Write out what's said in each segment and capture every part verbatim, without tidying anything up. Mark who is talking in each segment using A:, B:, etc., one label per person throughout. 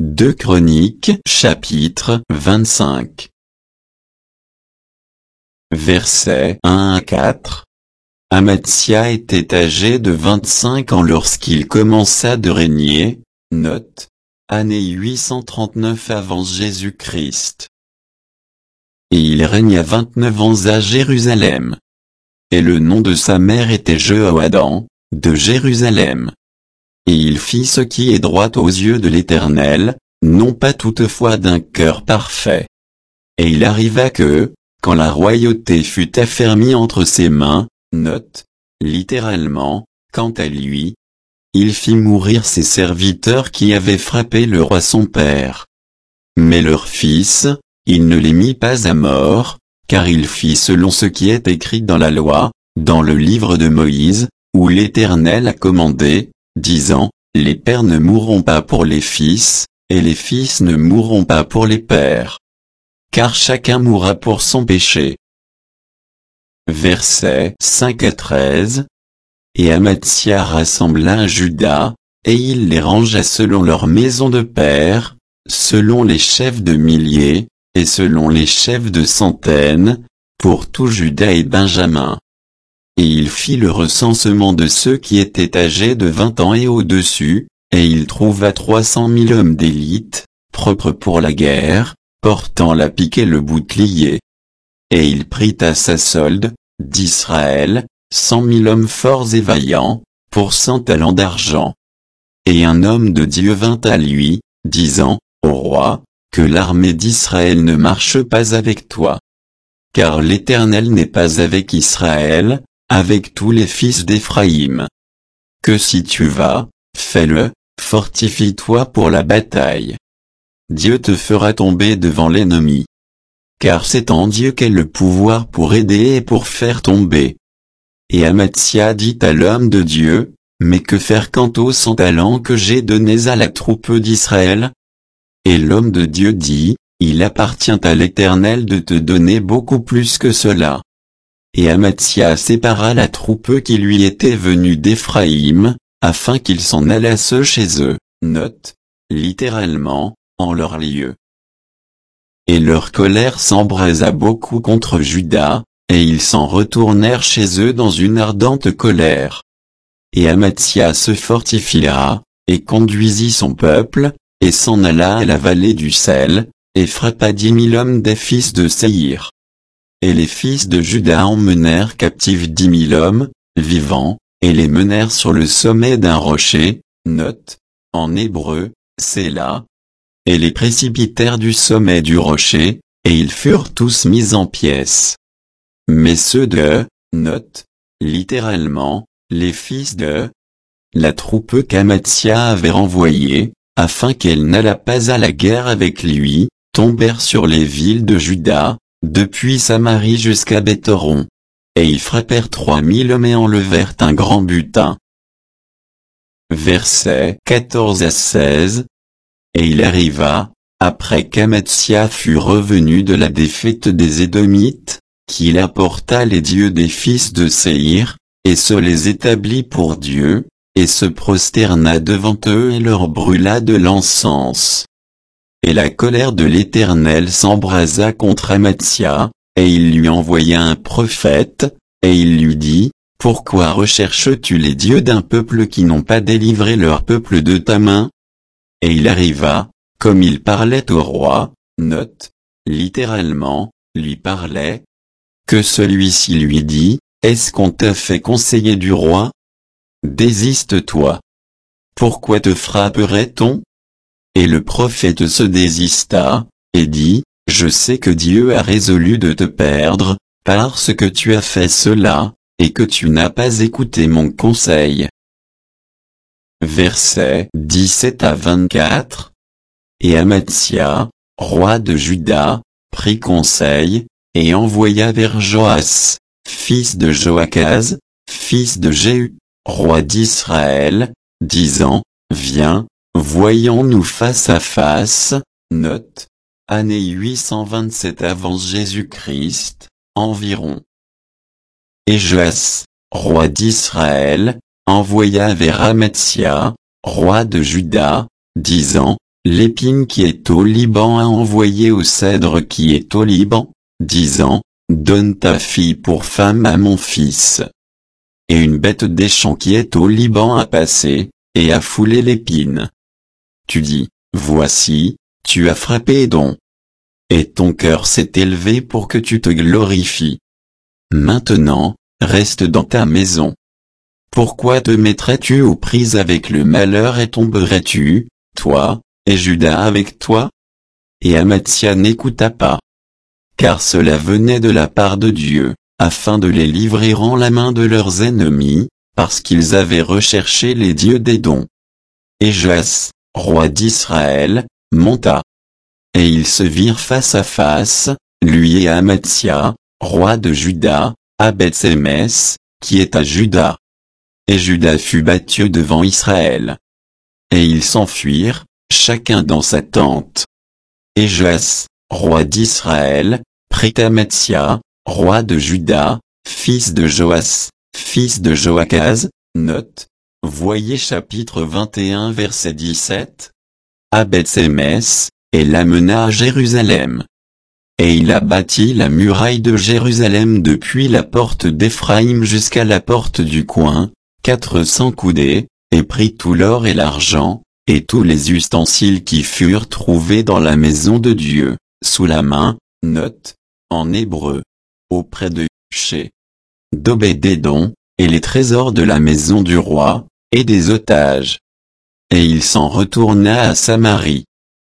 A: deux Chroniques chapitre vingt-cinq. Versets un à quatre. Amatsia était âgé de vingt-cinq ans lorsqu'il commença de régner, note, année huit cent trente-neuf avant Jésus-Christ. Et il régna vingt-neuf ans à Jérusalem. Et le nom de sa mère était Jehoadan, de Jérusalem. Et il fit ce qui est droit aux yeux de l'Éternel, non pas toutefois d'un cœur parfait. Et il arriva que, quand la royauté fut affermie entre ses mains, note, littéralement, quant à lui, il fit mourir ses serviteurs qui avaient frappé le roi son père. Mais leurs fils, il ne les mit pas à mort, car il fit selon ce qui est écrit dans la loi, dans le livre de Moïse, où l'Éternel a commandé, disant, les pères ne mourront pas pour les fils, et les fils ne mourront pas pour les pères. Car chacun mourra pour son péché. Versets cinq à treize. Et Amatsia rassembla Juda, et il les rangea selon leur maison de père, selon les chefs de milliers, et selon les chefs de centaines, pour tout Juda et Benjamin. Et il fit le recensement de ceux qui étaient âgés de vingt ans et au-dessus, et il trouva trois cent mille hommes d'élite, propres pour la guerre, portant la pique et le bouclier. Et il prit à sa solde, d'Israël, cent mille hommes forts et vaillants, pour cent talents d'argent. Et un homme de Dieu vint à lui, disant, Ô roi, que l'armée d'Israël ne marche pas avec toi. Car l'Éternel n'est pas avec Israël, avec tous les fils d'Éphraïm. Que si tu vas, fais-le, fortifie-toi pour la bataille. Dieu te fera tomber devant l'ennemi. Car c'est en Dieu qu'est le pouvoir pour aider et pour faire tomber. Et Amatsia dit à l'homme de Dieu, mais que faire quant aux cent talents que j'ai donnés à la troupe d'Israël? Et l'homme de Dieu dit, il appartient à l'Éternel de te donner beaucoup plus que cela. Et Amatsia sépara la troupe qui lui était venue d'Éphraïm, afin qu'ils s'en allassent chez eux, note, littéralement, en leur lieu. Et leur colère s'embrasa beaucoup contre Juda, et ils s'en retournèrent chez eux dans une ardente colère. Et Amatsia se fortifia, et conduisit son peuple, et s'en alla à la vallée du sel, et frappa dix mille hommes des fils de Séhir. Et les fils de Juda emmenèrent captifs dix mille hommes, vivants, et les menèrent sur le sommet d'un rocher, note, en hébreu, Séla. Et les précipitèrent du sommet du rocher, et ils furent tous mis en pièces. Mais ceux de, note, littéralement, les fils de la troupe qu'Amatsia avait renvoyée, afin qu'elle n'allât pas à la guerre avec lui, tombèrent sur les villes de Juda, depuis Samarie jusqu'à Béthoron. Et ils frappèrent trois mille hommes et enlevèrent un grand butin. Versets quatorze à seize. Et il arriva, après qu'Amatsia fut revenu de la défaite des Édomites, qu'il apporta les dieux des fils de Séhir, et se les établit pour Dieu, et se prosterna devant eux et leur brûla de l'encens. Et la colère de l'Éternel s'embrasa contre Amatsia, et il lui envoya un prophète, et il lui dit, Pourquoi recherches-tu les dieux d'un peuple qui n'ont pas délivré leur peuple de ta main? Et il arriva, comme il parlait au roi, note, littéralement, lui parlait, que celui-ci lui dit, Est-ce qu'on t'a fait conseiller du roi? Désiste-toi. Pourquoi te frapperait-on? Et le prophète se désista, et dit, Je sais que Dieu a résolu de te perdre, parce que tu as fait cela, et que tu n'as pas écouté mon conseil. Versets dix-sept à vingt-quatre. Et Amatsia, roi de Juda, prit conseil, et envoya vers Joas, fils de Joachaz, fils de Jéhu, roi d'Israël, disant, Viens, voyons-nous face à face, note, année huit cent vingt-sept avant Jésus-Christ, environ. Et Joas, roi d'Israël, envoya vers Amatsia, roi de Juda, disant, l'épine qui est au Liban a envoyé au cèdre qui est au Liban, disant, donne ta fille pour femme à mon fils. Et une bête des champs qui est au Liban a passé, et a foulé l'épine. Tu dis, voici, tu as frappé Édom. Et ton cœur s'est élevé pour que tu te glorifies. Maintenant, reste dans ta maison. Pourquoi te mettrais-tu aux prises avec le malheur et tomberais-tu, toi, et Juda avec toi? Et Amatsia n'écouta pas. Car cela venait de la part de Dieu, afin de les livrer en la main de leurs ennemis, parce qu'ils avaient recherché les dieux d'Édom. Et Joas, roi d'Israël, monta. Et ils se virent face à face, lui et Amatsia, roi de Juda, à Beth-Sémès, qui est à Juda. Et Juda fut battu devant Israël. Et ils s'enfuirent, chacun dans sa tente. Et Joas, roi d'Israël, prit Amatsia, roi de Juda, fils de Joas, fils de Joachaz, note, voyez chapitre vingt et un verset dix-sept, à Beth-Sémès, et l'amena à Jérusalem. Et il abattit la muraille de Jérusalem depuis la porte d'Éphraïm jusqu'à la porte du coin, quatre cents coudées, et prit tout l'or et l'argent, et tous les ustensiles qui furent trouvés dans la maison de Dieu, sous la main, note, en hébreu, auprès de chez d'Obéd-Édom, et les trésors de la maison du roi, et des otages. Et il s'en retourna à Samarie.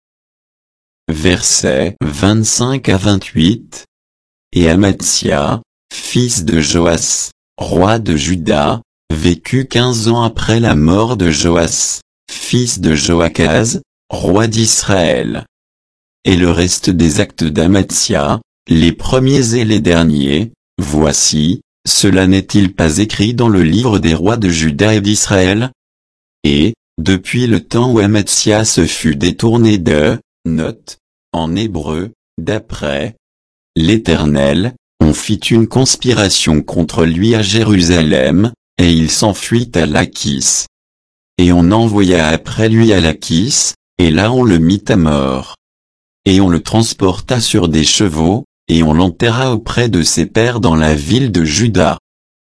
A: Versets vingt-cinq à vingt-huit. Et Amatsia, fils de Joas, roi de Juda, vécut quinze ans après la mort de Joas, fils de Joachaz, roi d'Israël. Et le reste des actes d'Amatsia, les premiers et les derniers, voici, cela n'est-il pas écrit dans le livre des rois de Juda et d'Israël? Et, depuis le temps où Amatsia se fut détourné de, note, en hébreu, d'après l'Éternel, on fit une conspiration contre lui à Jérusalem, et il s'enfuit à Lachis. Et on envoya après lui à Lachis, et là on le mit à mort. Et on le transporta sur des chevaux, et on l'enterra auprès de ses pères dans la ville de Juda.